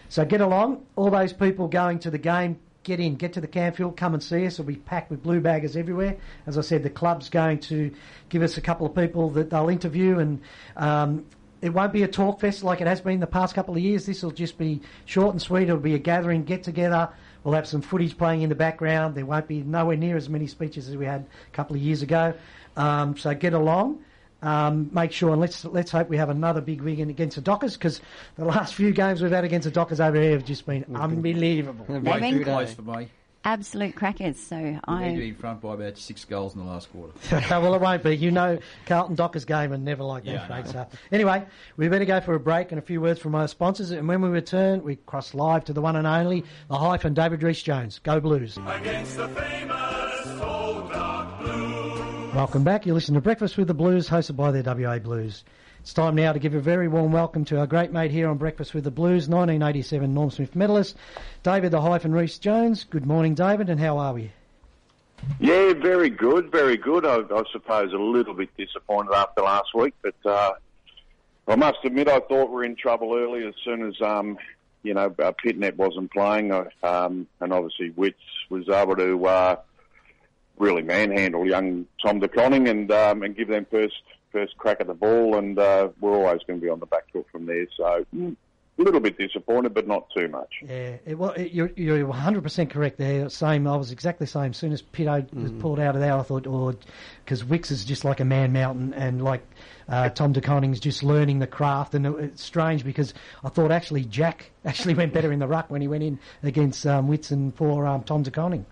So get along. All those people going to the game, get in, get to the Campfield, come and see us. It'll be packed with blue baggers everywhere. As I said, the club's going to give us a couple of people that they'll interview, and um, it won't be a talk fest like it has been the past couple of years. This will just be short and sweet. It'll be a gathering, get together. We'll have some footage playing in the background. There won't be nowhere near as many speeches as we had a couple of years ago. Um, so get along. Um, make sure, and let's let's hope we have another big win against the Dockers, because the last few games we've had against the Dockers over here have just been unbelievable. They've Way been too close for me. Absolute crackers. So We need to I. be in front by about six goals in the last quarter. Well, it won't be. You know, Carlton Dockers game and never like that, Yeah, I Frank. know. So anyway, we better go for a break and a few words from our sponsors. And when we return, we cross live to the one and only, the hyphen David Rees-Jones. Go Blues. Against the famous old dark blue. Welcome back. You listen to Breakfast with the Blues, hosted by the W A Blues. It's time now to give a very warm welcome to our great mate here on Breakfast with the Blues, nineteen eighty-seven Norm Smith medalist, David the hyphen Rees-Jones. Good morning, David, and how are we? Yeah, very good, very good. I, I suppose a little bit disappointed after last week, but uh, I must admit I thought we were in trouble early as soon as, um, you know, uh, Pitnet wasn't playing, uh, um, and obviously Witts was able to uh, really manhandle young Tom De Koning and um, and give them first first crack at the ball, and uh, we're always going to be on the back foot from there. So mm, a little bit disappointed, but not too much. Yeah, it, well, it, you're, you're one hundred percent correct there. Same, I was exactly the same. As soon as Pitto was pulled out of there, I thought, oh, because Wicks is just like a man mountain, and like uh, Tom De Koning's just learning the craft. And it, it's strange because I thought actually Jack actually went better in the ruck when he went in against um, Witts and for um, Tom De Koning.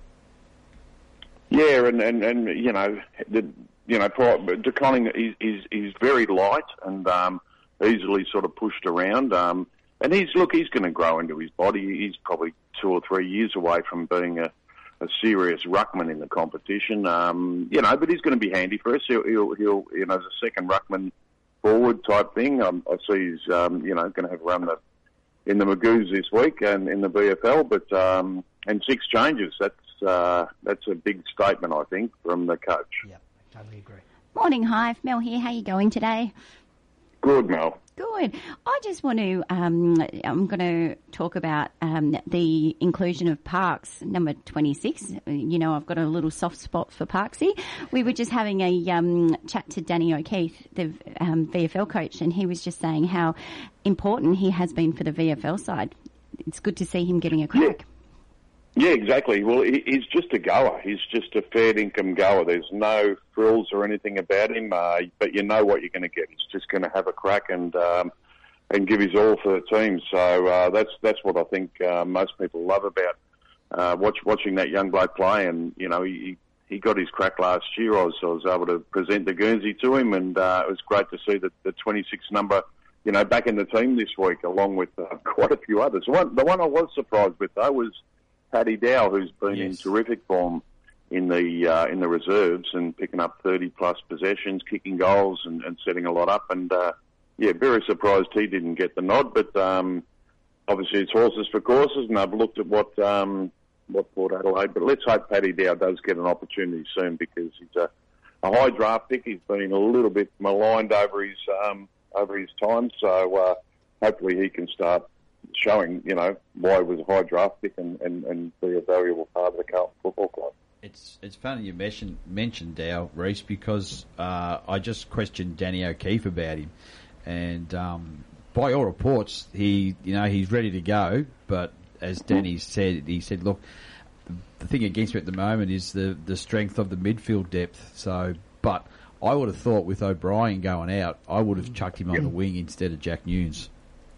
Yeah, and, and, and you know, the, you know, De Koning is, is, is very light and um, easily sort of pushed around. Um, and he's, look, he's going to grow into his body. He's probably two or three years away from being a, a serious ruckman in the competition. Um, you know, but he's going to be handy for us. He'll, he'll, he'll you know, as a second ruckman forward type thing. Um, I see he's, um, you know, going to have a run the, in the Magoos this week and in the B F L, but, um, and six changes. That's, uh, that's a big statement, I think, from the coach. Yeah, I totally agree. Morning, Hive. Mel here. How you going today? Good, Mel. Good. I just want to, um, I'm going to talk about um, the inclusion of Parks, number twenty-six. You know, I've got a little soft spot for Parksy. We were just having a um, chat to Danny O'Keefe, the um, V F L coach, and he was just saying how important he has been for the V F L side. It's good to see him getting a crack. Yeah. Yeah, exactly. Well, he, he's just a goer. He's just a fair income goer. There's no frills or anything about him, uh, but you know what you're going to get. He's just going to have a crack and um, and give his all for the team. So uh, that's that's what I think uh, most people love about uh, watch, watching that young bloke play. And you know, he he got his crack last year. I was I was able to present the Guernsey to him, and uh, it was great to see the, the twenty-six number, you know, back in the team this week, along with uh, quite a few others. The one, the one I was surprised with though was Paddy Dow, who's been Yes. in terrific form in the uh, in the reserves and picking up thirty plus possessions, kicking goals and, and setting a lot up. And uh, yeah, very surprised he didn't get the nod. But um, obviously it's horses for courses, and I've looked at what um, what Port Adelaide. But let's hope Paddy Dow does get an opportunity soon, because he's a, a high draft pick. He's been a little bit maligned over his um, over his time, so uh, hopefully he can start showing, you know, why he was a high draft pick and, and, and be a valuable part of the Carlton Football Club. It's it's funny you mentioned mentioned Dow, Reese, because uh, I just questioned Danny O'Keefe about him, and um, by all reports, he you know he's ready to go. But as Danny said, he said, look, the thing against me at the moment is the the strength of the midfield depth. So, but I would have thought with O'Brien going out, I would have chucked him on the wing instead of Jack Nunes.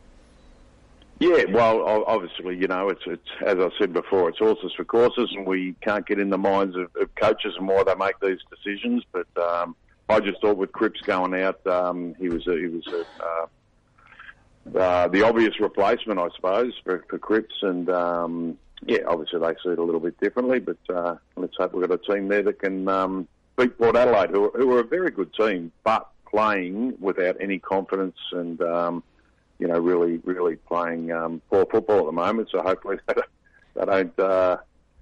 Yeah, well, o- obviously, you know, it's, it's as I said before, it's horses for courses, and we can't get in the minds of, of coaches and why they make these decisions. But um, I just thought with Cripps going out, um, he was a, he was a, uh, uh, the obvious replacement, I suppose, for, for Cripps. And um, yeah, obviously they see it a little bit differently. But uh, let's hope we've got a team there that can um, beat Port Adelaide, who, who are a very good team, but playing without any confidence and. Um, you know, really, really playing um, poor football at the moment. So hopefully they don't, they don't uh,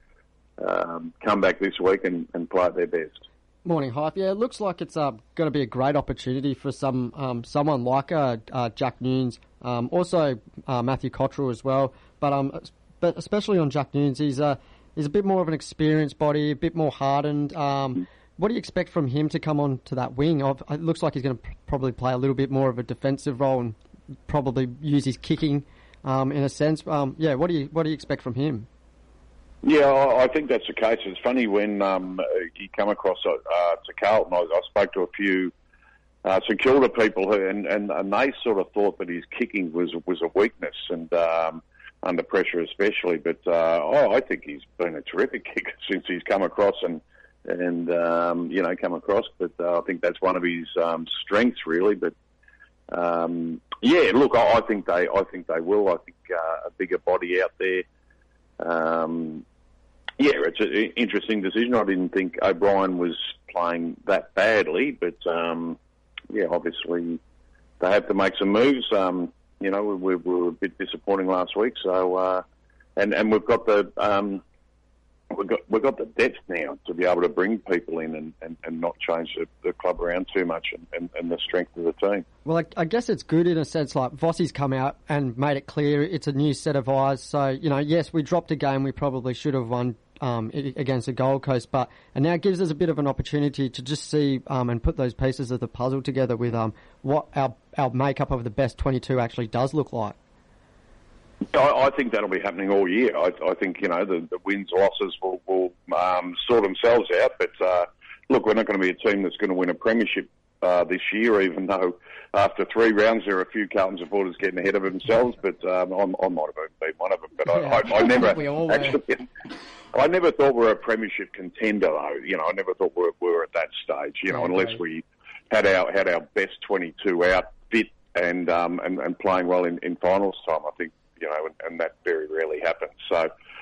um, come back this week and, and play at their best. Morning, Hype. Yeah, it looks like it's uh, going to be a great opportunity for some um, someone like uh, uh, Jack Nunes, um, also uh, Matthew Cottrell as well, but um, but especially on Jack Nunes, he's a he's a bit more of an experienced body, a bit more hardened. Um, what do you expect from him to come on to that wing? Of, it looks like he's going to probably play a little bit more of a defensive role and probably use his kicking um, in a sense. Um, yeah, what do you what do you expect from him? Yeah, I, I think that's the case. It's funny when um, he come across uh, to Carlton. I, I spoke to a few uh, St Kilda people, who, and, and and they sort of thought that his kicking was was a weakness, and um, under pressure especially. But uh, oh, I think he's been a terrific kicker since he's come across and and um, you know come across. But uh, I think that's one of his um, strengths, really. But um, yeah, look, I, I think they I think they will. I think uh, a bigger body out there. Um, yeah, it's an interesting decision. I didn't think O'Brien was playing that badly, but um, yeah, obviously they have to make some moves. Um, you know, we, we were a bit disappointing last week, so uh, and and we've got the um, we've got we've got the depth now to be able to bring people in and, and, and not change the, the club around too much, and, and, and the strength of the team. Well, I, I guess it's good in a sense, like Vossi's come out and made it clear it's a new set of eyes. So, you know, yes, we dropped a game we probably should have won um, against the Gold Coast, but and now it gives us a bit of an opportunity to just see um, and put those pieces of the puzzle together with um, what our, our makeup of the best twenty-two actually does look like. I, I think that'll be happening all year. I, I think, you know, the, the wins, losses will, will um, sort themselves out. But, uh, look, we're not going to be a team that's going to win a premiership uh, this year, even though after three rounds there are a few Carlton supporters getting ahead of themselves. But um, I, I might have been one of them. But yeah. I, I, I never actually... I never thought we were a premiership contender, though. You know, I never thought we were, we were at that stage, you know, unless we had our had our best twenty-two out fit and um, and, and playing well in, in finals time, I think. You know, and, and that very rarely happens. So,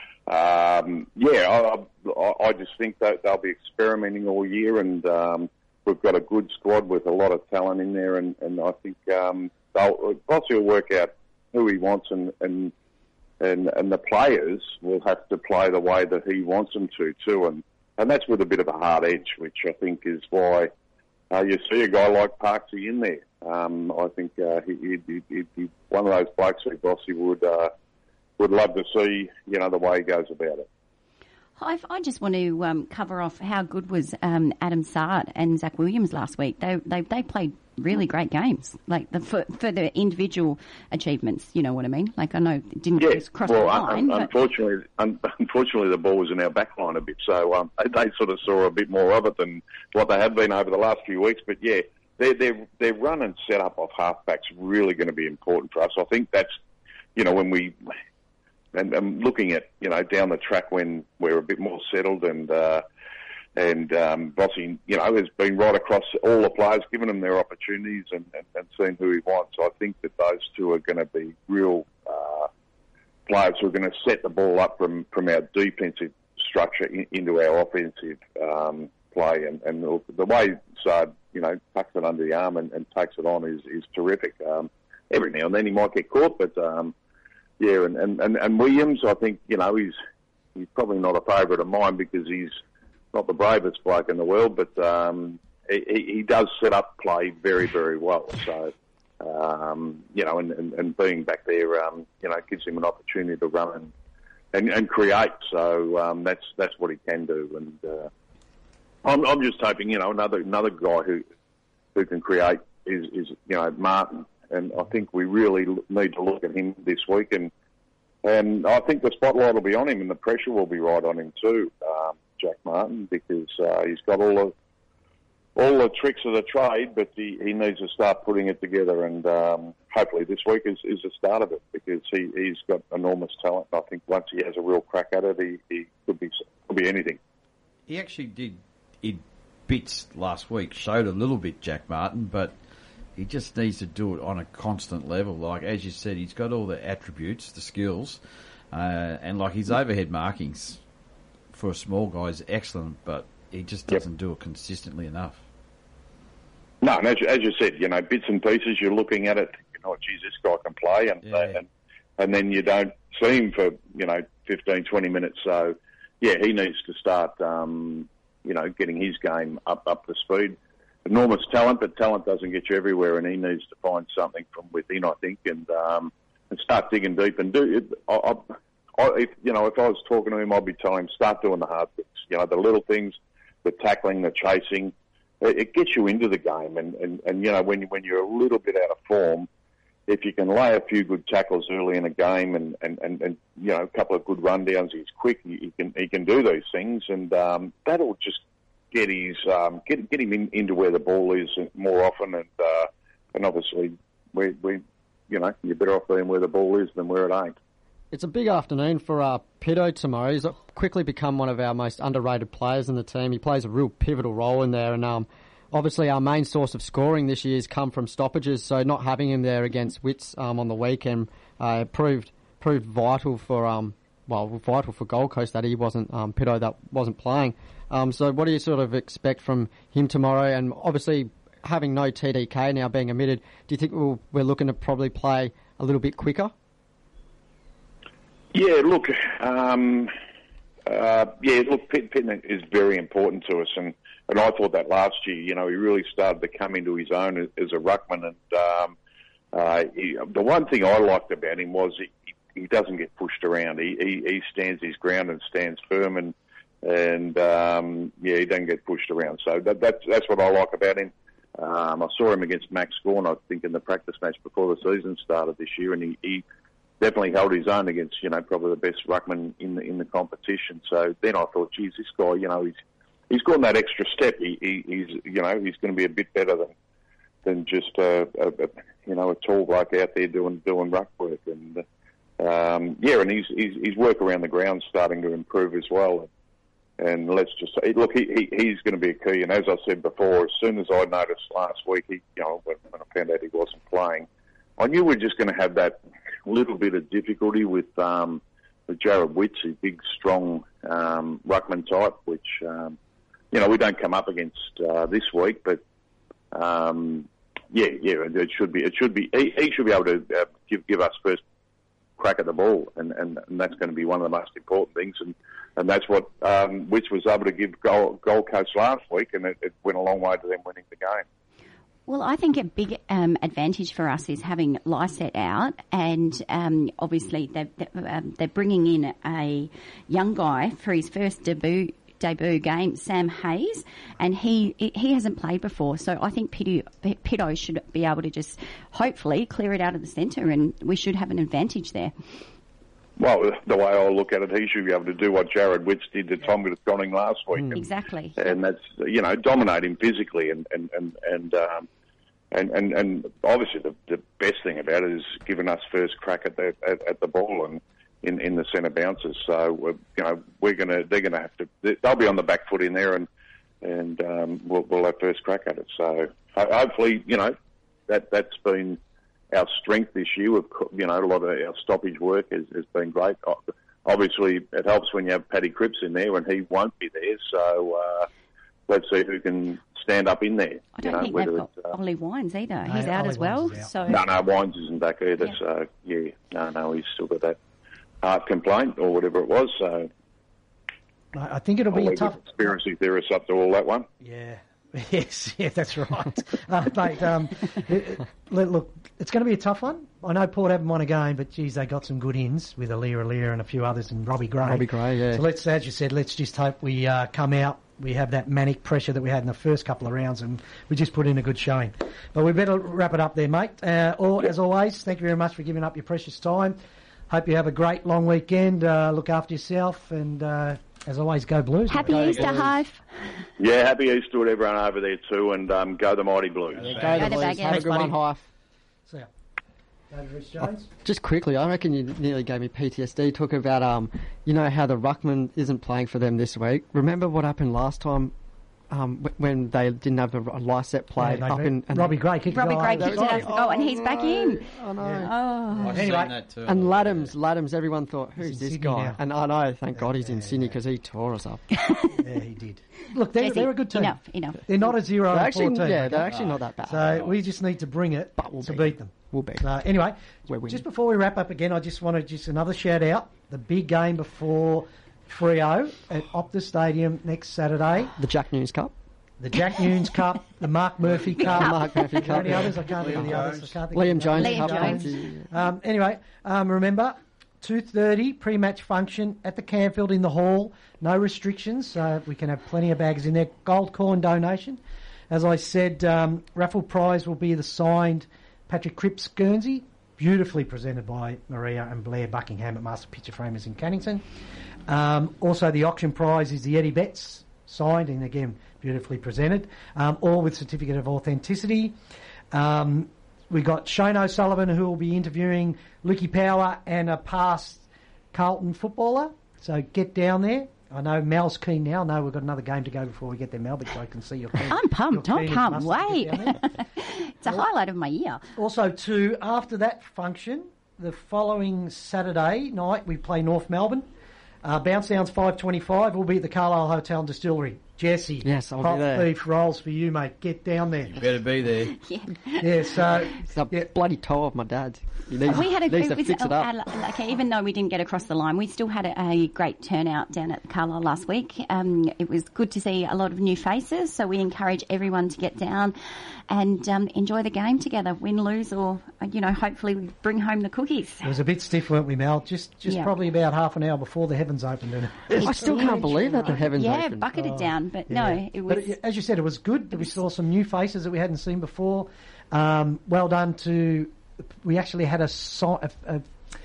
um, yeah, I, I, I just think that they'll be experimenting all year, and um, we've got a good squad with a lot of talent in there, and, and I think um, they'll, Bossy will work out who he wants, and, and and and the players will have to play the way that he wants them to too, and, and that's with a bit of a hard edge, which I think is why uh, you see a guy like Parksy in there. Um, I think uh, he, he, he, he'd be one of those blokes who Bossy would uh, would love to see, you know, the way he goes about it. I, I just want to um, cover off how good was um, Adam Saad and Zach Williams last week. They they they played really great games, like the, for for the individual achievements. You know what I mean? Like I know it didn't yeah. cross well, the line. Un- unfortunately, un- unfortunately, the ball was in our back line a bit, so um, they, they sort of saw a bit more of it than what they have been over the last few weeks. But yeah. Their, their, their run and set up of halfbacks really going to be important for us. I think that's, you know, when we, and I'm looking at, you know, down the track when we're a bit more settled and, uh, and, um, Bossy, you know, has been right across all the players, giving them their opportunities and, and, and seeing who he wants. I think that those two are going to be real, uh, players who are going to set the ball up from, from our defensive structure in, into our offensive, um, play. And, and the, the way Saad, you know, tucks it under the arm and, and takes it on is, is terrific. Um, every now and then he might get caught, but um, yeah, and, and, and, and Williams, I think, you know, he's he's probably not a favourite of mine because he's not the bravest bloke in the world, but um, he, he does set up play very, very well. So, um, you know, and, and, and being back there, um, you know, gives him an opportunity to run and and, and create. So um, that's that's what he can do, and. Uh, I'm, I'm just hoping, you know, another another guy who who can create is, is you know, Martin, and I think we really need to look at him this week, and and I think the spotlight will be on him, and the pressure will be right on him too, um, Jack Martin, because uh, he's got all the all the tricks of the trade, but he, he needs to start putting it together, and um, hopefully this week is, is the start of it, because he, he's got enormous talent. I think once he has a real crack at it, he, he could be could be anything. He actually did. In bits last week, showed a little bit, Jack Martin, but he just needs to do it on a constant level. Like, as you said, he's got all the attributes, the skills, uh, and like his overhead markings for a small guy is excellent, but he just doesn't yep. do it consistently enough. No, and as, as you said, you know, bits and pieces, you're looking at it, you know, geez, this guy can play, and, yeah. and, and then you don't see him for, you know, fifteen, twenty minutes. So, yeah, he needs to start, um, you know, getting his game up, up to speed. Enormous talent, but talent doesn't get you everywhere, and he needs to find something from within, I think. And um, and start digging deep and do it. I, I, I, if, you know, if I was talking to him, I'd be telling him, start doing the hard things. You know, the little things, the tackling, the chasing. It, it gets you into the game. And, and, and you know, when, when you're a little bit out of form, if you can lay a few good tackles early in a game and, and, and, and you know, a couple of good rundowns, he's quick, he, he can he can do these things, and um, that'll just get his um, get get him in, into where the ball is more often, and uh, and obviously we we you know you're better off being where the ball is than where it ain't. It's a big afternoon for uh, Pito tomorrow. He's quickly become one of our most underrated players in the team. He plays a real pivotal role in there, and um. Obviously, our main source of scoring this year has come from stoppages, so not having him there against Wits um, on the weekend uh, proved proved vital for um well vital for Gold Coast that he wasn't um, Pito that wasn't playing. Um, so, what do you sort of expect from him tomorrow? And obviously, having no T D K now being omitted, do you think we'll, we're looking to probably play a little bit quicker? Yeah, look, um, uh, yeah, look, Pitt, Pitt is very important to us, and. And I thought that last year, you know, he really started to come into his own as, as a ruckman. And um, uh, he, the one thing I liked about him was he, he doesn't get pushed around. He, he, he stands his ground and stands firm, and and um, yeah, he doesn't get pushed around. So that, that's that's what I like about him. Um, I saw him against Max Gawn, I think, in the practice match before the season started this year, and he, he definitely held his own against, you know, probably the best ruckman in the in the competition. So then I thought, geez, this guy, you know, he's He's gone that extra step. He, he, he's, you know, he's going to be a bit better than than just a, a, a you know, a tall bloke out there doing doing ruck work. And um, yeah, and his, his his work around the ground starting to improve as well. And let's just say, look, he, he he's going to be a key. And as I said before, as soon as I noticed last week, he, you know, when, when I found out he wasn't playing, I knew we we're just going to have that little bit of difficulty with um, with Jared Witts, a big, strong um, ruckman type, which. Um, You know, we don't come up against uh, this week, but um, yeah, yeah, it should be. It should be. He, he should be able to uh, give give us first crack at the ball, and, and, and that's going to be one of the most important things. And, and that's what um, Witts was able to give Gold, Gold Coast last week, and it, it went a long way to them winning the game. Well, I think a big um, advantage for us is having Lycett out, and um, obviously they're, they're bringing in a young guy for his first debut. debut game, Sam Hayes, and he he hasn't played before, so I think Pito, Pito should be able to just hopefully clear it out of the centre, and we should have an advantage there. Well, the way I look at it, he should be able to do what Jared Witts did to Tom Gonning last week. Mm. Exactly. And that's, you know, dominate him physically, and and and and um, and, and, and obviously the, the best thing about it is giving us first crack at the at, at the ball and. In, in the centre bounces, so uh, you know we're gonna they're gonna have to they'll be on the back foot in there, and and um, we'll, we'll have first crack at it. So hopefully, you know that that's been our strength this year. We've, you know, a lot of our stoppage work has, has been great. Obviously, it helps when you have Paddy Cripps in there, and he won't be there. So uh, let's see who can stand up in there. I don't you know, think they've got uh, Ollie Wines either. No, He's out Ollie as well. Wines is out. So no, no, Wines isn't back either. Yeah. So yeah, no, no, he's still got that heart complaint or whatever it was. So I think it'll be I'll a leave tough. the conspiracy theorists up to all that one. Yeah. Yes, yeah, that's right. uh, mate, um, it, it, look, it's going to be a tough one. I know Port haven't won a game, but geez, they got some good ins with Alir Alir and a few others, and Robbie Gray. Robbie Gray, yeah. So let's, as you said, let's just hope we uh, come out. We have that manic pressure that we had in the first couple of rounds, and we just put in a good showing. But we better wrap it up there, mate. Uh, or as always, thank you very much for giving up your precious time. Hope you have a great long weekend. Uh, look after yourself, and uh, as always, go Blues. happy mate. Easter, Hive. Yeah, happy Easter to everyone over there too, and um, go the Mighty Blues. Go Go the the Blues. Baggies. Have a Thanks, good buddy. one, Hive. See ya. David Rhys Jones. Just quickly, I reckon you nearly gave me P T S D talking about, um, you know, how the ruckman isn't playing for them this week. Remember what happened last time um, w- when they didn't have a Lycett play Yeah, up they- in... And Robbie Gray kicked Robbie the Gray goal. kicked it out the goal, and he's back in. I know. Oh, I've Anyway. seen that too. And Laddams, Laddams, everyone thought, who's in this Sydney guy? now. And I know, thank God he's in yeah, Sydney because he tore us up. Yeah, he did. Look, they're, Jesse, they're a good team. enough, enough. They're not a zero They're and actually, fourteen. yeah, okay? they're actually not that bad. So we just need to bring it But we'll to beat beat them. We'll beat So anyway, We're winning. just before we wrap up again, I just want to just another shout out. The big game before Freo at Optus Stadium next Saturday. The Jack News Cup. the Jack Nunes Cup, the Mark Murphy Cup. Mark Murphy Are there Cup, any yeah. others? I can't think of the Liam others. I Jones. can't think Liam of the Jones. Liam Cup. Jones. Um, anyway, um, remember, two thirty pre-match function at the Campfield in the hall. No restrictions, so we can have plenty of bags in there. Gold coin donation. As I said, um, raffle prize will be the signed Patrick Cripps Guernsey, beautifully presented by Maria and Blair Buckingham at Master Picture Framers in Cannington. Um, also, the auction prize is the Eddie Betts, signed and again beautifully presented, um, all with certificate of authenticity. Um, we got Shane O'Sullivan, who will be interviewing Lukey Power and a past Carlton footballer. So get down there. I know Mel's keen now. I know we've got another game to go before we get there, Mel, but I can see you're keen. I'm pumped. You're I keen as can't mustard to wait. get down there. It's a highlight of my year. Also, too, after that function, the following Saturday night, we play North Melbourne. Uh, Bounce Downs five twenty-five. We'll be at the Carlisle Hotel and Distillery. Jesse, Yes, I'll be hot there. beef rolls for you, mate. Get down there. Better be there. Yeah, so It's a yeah, bloody toe of my dad's. He needs, We had a needs it to was, fix it uh, up. uh, like, even though we didn't get across the line, we still had a, a great turnout down at Carlisle last week. Um, it was good to see a lot of new faces, so we encourage everyone to get down and um, enjoy the game together, win, lose, or uh, you know, hopefully we bring home the cookies. it was a bit stiff, weren't we, Mel? Just just Yeah. probably about half an hour before the heavens opened. And I still can't believe that the heavens Yeah, opened. bucketed down, but Yeah. no, it But was. it- as you said, it was good. We saw some new faces that we hadn't seen before. Um, well done to. We actually had a, si- a, a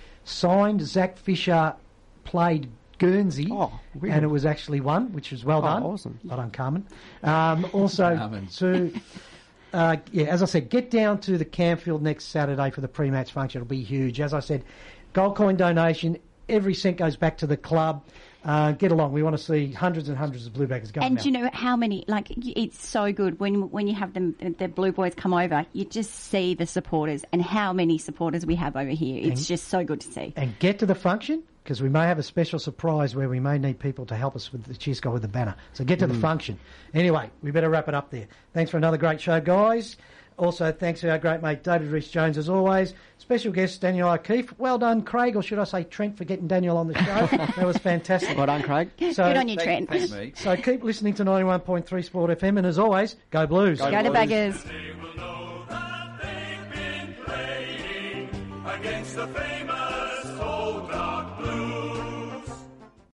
signed Zach Fisher played Guernsey, Oh, really? and it was actually one, which was well Oh, done. awesome. Well done, Carmen. Um, also Carmen. to. Uh, yeah, as I said, get down to the Campfield next Saturday for the pre-match function. It'll be huge. As I said, gold coin donation. Every cent goes back to the club. Uh, get along. We want to see hundreds and hundreds of Bluebaggers going And now. you know how many? Like y- it's so good when when you have them, the Blue Boys come over. You just see the supporters and how many supporters we have over here. It's And- just so good to see. and get to the function because we may have a special surprise where we may need people to help us with the cheer squad with the banner. So get to the function. Anyway, we better wrap it up there. Thanks for another great show, guys. Also, thanks to our great mate David Rhys-Jones as always. Special guest Daniel O'Keefe. Well done, Craig, or should I say Trent, for getting Daniel on the show. That was fantastic. Well done, Craig. So, good on you, Thank- Trent. Thanks, mate. So keep listening to ninety-one point three Sport F M, and as always, go Blues. Go to Baggers. They will know that they've been playing against the famous